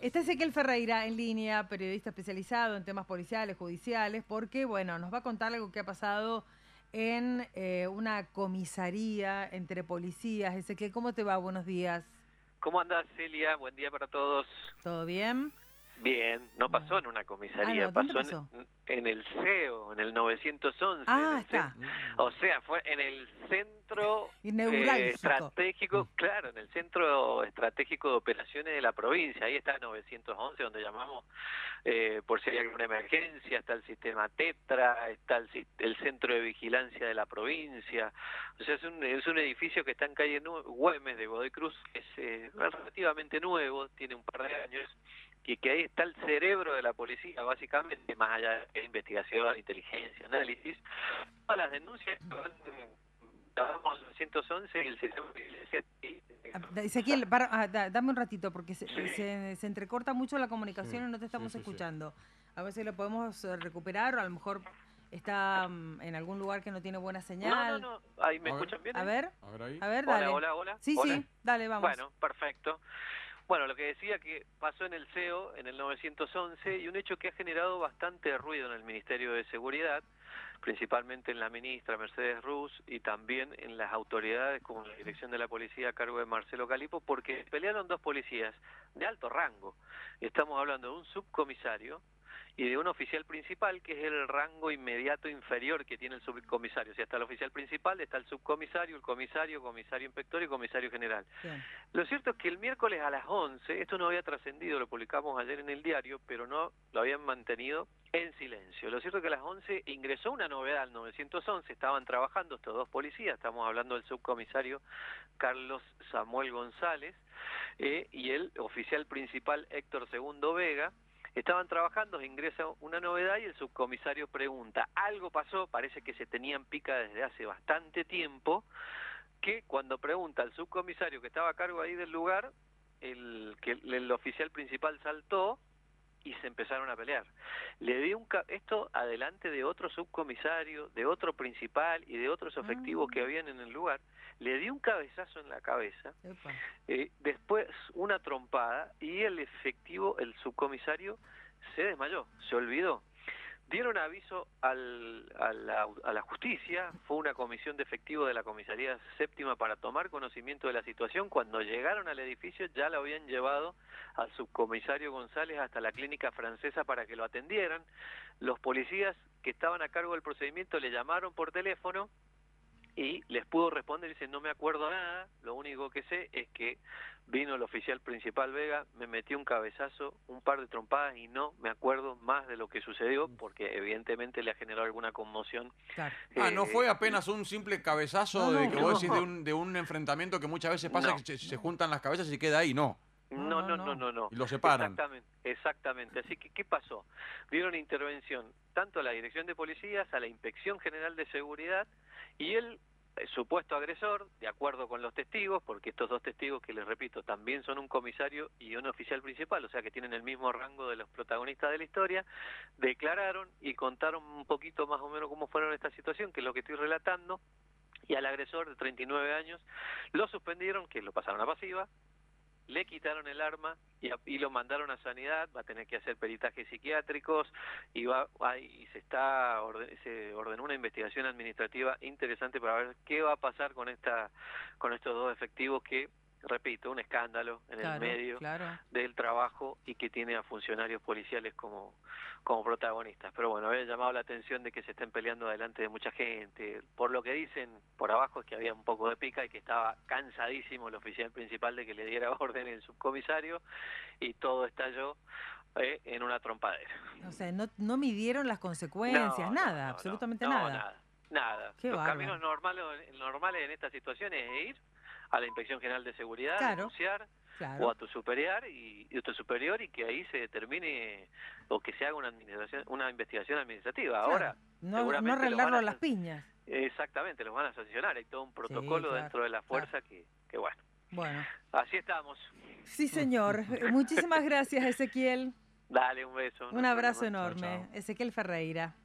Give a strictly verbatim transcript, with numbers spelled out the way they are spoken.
Está Ezequiel Ferreira en línea, periodista especializado en temas policiales, judiciales, porque, bueno, nos va a contar algo que ha pasado en eh, una comisaría entre policías. Ezequiel, ¿cómo te va? Buenos días. ¿Cómo andás, Celia? Buen día para todos. ¿Todo bien? Bien, no pasó Bueno. en una Ah, comisaría, no, ¿dónde pasó, pasó? En, en el C E O, en el novecientos once, en Ah, el está. cen- o sea, fue en el centro Y eh, neurálgico. estratégico, claro, en el centro estratégico de operaciones de la provincia. Ahí está el novecientos once, donde llamamos eh, por si hay alguna emergencia, está el sistema Tetra, está el, sis- el centro de vigilancia de la provincia. O sea, es un, es un edificio que está en calle Nue- Güemes de Godoy Cruz, es eh, relativamente nuevo, tiene un par de años, y que ahí está el cerebro de la policía, básicamente, más allá de investigación, inteligencia, análisis. Todas las denuncias que van, llamamos al ciento once y el sistema de vigilancia. Ah, Ezequiel, para- ah, da- dame un ratito, porque se, Sí. se, se entrecorta mucho la comunicación Sí, y no te estamos sí, sí, sí. escuchando. A ver si lo podemos eh, recuperar o a lo mejor está mm, en algún lugar que no tiene buena No, no, señal. no, ahí me A ver. escuchan bien. A ahí? ver, A ver ahí. a ver, Hola, dale. hola, hola. Sí, Hola. sí, dale, vamos. Bueno, perfecto. Bueno, lo que decía que pasó en el C E O en el novecientos once y un hecho que ha generado bastante ruido en el Ministerio de Seguridad, principalmente en la ministra Mercedes Ruz y también en las autoridades como la Dirección de la Policía a cargo de Marcelo Calipo, porque pelearon dos policías de alto rango. Estamos hablando de un subcomisario y de un oficial principal, que es el rango inmediato inferior que tiene el subcomisario. O sea, está el oficial principal, está el subcomisario, el comisario, comisario inspector y comisario general. Bien. Lo cierto es que el miércoles a las once, esto no había trascendido, lo publicamos ayer en el diario, pero no lo habían mantenido en silencio. Lo cierto es que a las once ingresó una novedad al novecientos once, estaban trabajando estos dos policías, estamos hablando del subcomisario Carlos Samuel González eh, y el oficial principal Héctor Segundo Vega. Estaban trabajando, ingresa una novedad y el subcomisario pregunta, algo pasó, parece que se tenían pica desde hace bastante tiempo, que cuando pregunta al subcomisario que estaba a cargo ahí del lugar, el, que el, el oficial principal saltó y se empezaron a pelear. Le dio un ca esto adelante de otro subcomisario, de otro principal y de otros efectivos que habían en el lugar, le dio un cabezazo en la cabeza, Epa. eh, después una trompada y el efectivo, el subcomisario, se desmayó, se olvidó. Dieron aviso al, a, la, a la justicia, fue una comisión de efectivos de la comisaría séptima para tomar conocimiento de la situación. Cuando llegaron al edificio ya lo habían llevado al subcomisario González hasta la clínica francesa para que lo atendieran. Los policías que estaban a cargo del procedimiento le llamaron por teléfono y les pudo responder, dice, no me acuerdo nada, lo único que sé es que vino el oficial principal Vega, me metió un cabezazo, un par de trompadas y no me acuerdo más de lo que sucedió, porque evidentemente le ha generado alguna conmoción. Claro. Ah, no Eh, fue apenas un simple cabezazo No, de no, que no. vos decís de un, de un enfrentamiento que muchas veces pasa No. que se, se juntan las cabezas y queda ahí, no. No, no, no, no, no. Y lo separan. Exactamente, exactamente. Así que, ¿qué pasó? Dieron intervención tanto a la Dirección de Policías, a la Inspección General de Seguridad, y el eh, supuesto agresor, de acuerdo con los testigos, porque estos dos testigos, que les repito, también son un comisario y un oficial principal, o sea que tienen el mismo rango de los protagonistas de la historia, declararon y contaron un poquito más o menos cómo fueron esta situación, que es lo que estoy relatando, y al agresor de treinta y nueve años lo suspendieron, que lo pasaron a pasiva, le quitaron el arma y, a, y lo mandaron a sanidad, va a tener que hacer peritajes psiquiátricos y va va- y se está orden, se ordenó una investigación administrativa interesante para ver qué va a pasar con esta con estos dos efectivos que, repito, un escándalo en Claro, el medio claro. del trabajo y que tiene a funcionarios policiales como como protagonistas. Pero bueno, había llamado la atención de que se estén peleando delante de mucha gente. Por lo que dicen por abajo es que había un poco de pica y que estaba cansadísimo el oficial principal de que le diera orden el subcomisario y todo estalló eh, en una trompadera. O sea, no, no midieron las consecuencias, No, nada, no, no, absolutamente no, no, nada. nada, nada. Qué Los bárbaro. caminos normales, normales en estas situaciones es ir a la Inspección General de Seguridad, Claro, denunciar, claro. o a tu superior y, y a tu superior y que ahí se determine o que se haga una administración, una investigación administrativa. Claro. Ahora, No, seguramente no los arreglarlo van a las piñas. Exactamente, los van a sancionar. Hay todo un protocolo claro, dentro de la fuerza claro. que, que bueno. Bueno. Así estamos. Sí, señor. Muchísimas gracias, Ezequiel. Dale un beso. no Un hay abrazo problema. enorme. Chao, chao. Ezequiel Ferreira.